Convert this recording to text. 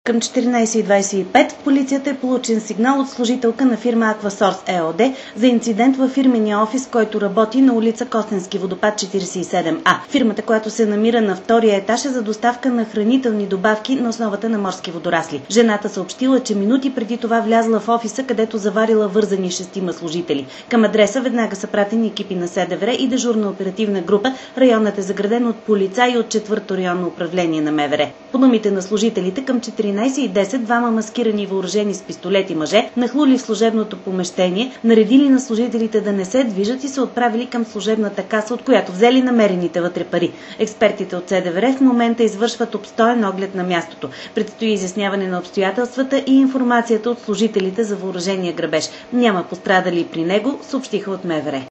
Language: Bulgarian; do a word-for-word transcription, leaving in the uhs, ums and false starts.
Към четиринайсет и двайсет и пет в полицията е получен сигнал от служителка на фирма Аквасорс ЕООД за инцидент във фирмения офис, който работи на улица Костенски водопад четирийсет и седем А. Фирмата, която се намира на втория етаж, е за доставка на хранителни добавки на основата на морски водорасли. Жената съобщила, че минути преди това влязла в офиса, където заварила вързани шестима служители. Към адреса веднага са пратени екипи на СДВР и дежурна оперативна група. Районът е заграден от полицаи от четвърто районно управление на МВР. По думите на служителите, към четиринайсет и десет двама маскирани и въоръжени с пистолети мъже нахлули в служебното помещение, наредили на служителите да не се движат и се отправили към служебната каса, от която взели намерените вътре пари. Експертите от СДВР в момента извършват обстоен оглед на мястото. Предстои изясняване на обстоятелствата и информацията от служителите за въоръжения грабеж. Няма пострадали при него, съобщиха от МВР.